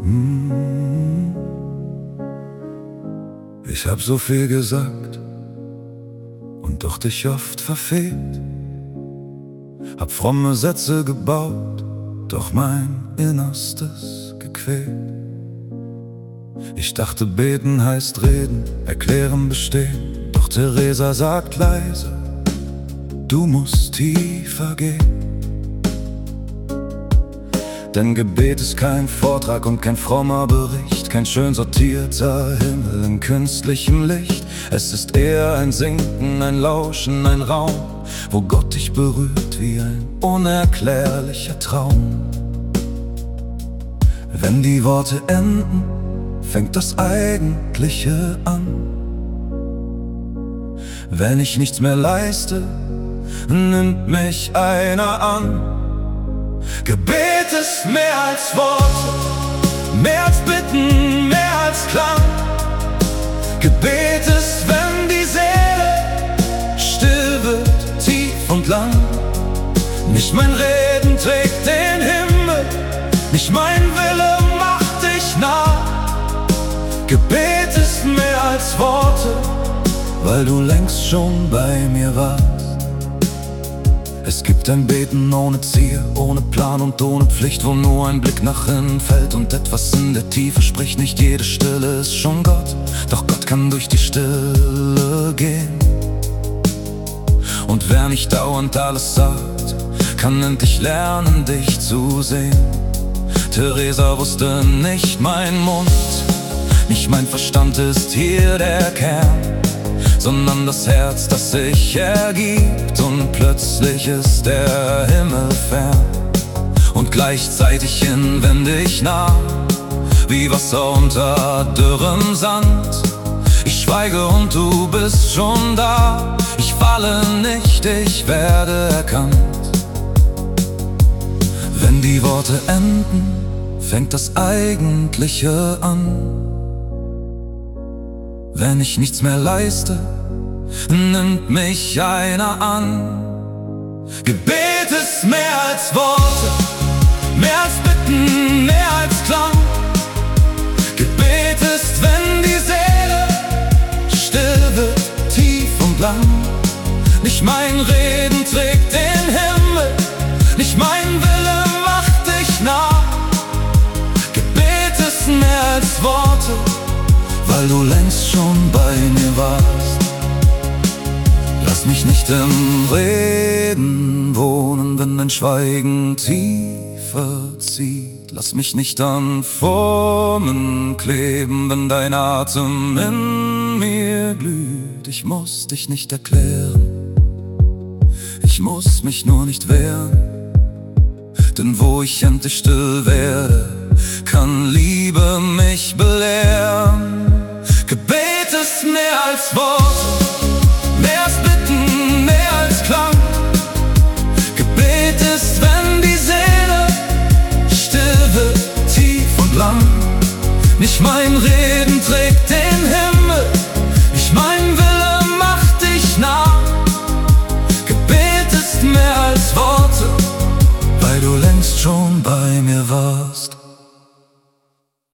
Ich hab so viel gesagt und doch dich oft verfehlt. Hab fromme Sätze gebaut, doch mein Innerstes gequält. Ich dachte, beten heißt reden, erklären, bestehen. Doch Theresa sagt leise, du musst tiefer gehen. Denn Gebet ist kein Vortrag und kein frommer Bericht, kein schön sortierter Himmel in künstlichem Licht. Es ist eher ein Sinken, ein Lauschen, ein Raum, wo Gott dich berührt wie ein unerklärlicher Traum. Wenn die Worte enden, fängt das Eigentliche an. Wenn ich nichts mehr leiste, nimmt mich einer an. Gebet ist mehr als Worte, mehr als Bitten, mehr als Klang. Gebet ist, wenn die Seele still wird, tief und lang. Nicht mein Reden trägt den Himmel, nicht mein Wille macht dich nah. Gebet ist mehr als Worte, weil du längst schon bei mir warst. Es gibt ein Beten ohne Ziel, ohne Plan und ohne Pflicht, wo nur ein Blick nach innen fällt und etwas in der Tiefe spricht. Nicht jede Stille ist schon Gott, doch Gott kann durch die Stille gehen. Und wer nicht dauernd alles sagt, kann endlich lernen, dich zu sehen. Theresa wusste, nicht mein Mund, nicht mein Verstand ist hier der Kern, sondern das Herz, das sich ergibt. Und plötzlich ist der Himmel fern und gleichzeitig inwendig nah, wie Wasser unter dürrem Sand. Ich schweige und du bist schon da. Ich falle nicht, ich werde erkannt. Wenn die Worte enden, fängt das Eigentliche an. Wenn ich nichts mehr leiste, nimmt mich einer an. Gebet ist mehr als Worte, mehr als Bitten, mehr als Klang. Gebet ist, wenn die Seele still wird, tief und lang. Nicht mein Reden trägt den Himmel, nicht mein Wille macht dich nah. Gebet ist mehr als Worte, weil du längst schon bei mir warst. Lass mich nicht im Reden wohnen, wenn dein Schweigen tiefer zieht. Lass mich nicht an Formen kleben, wenn dein Atem in mir glüht. Ich muss dich nicht erklären, ich muss mich nur nicht wehren. Denn wo ich endlich still werde, kann Liebe mich belehren. Gebet ist mehr als Worte,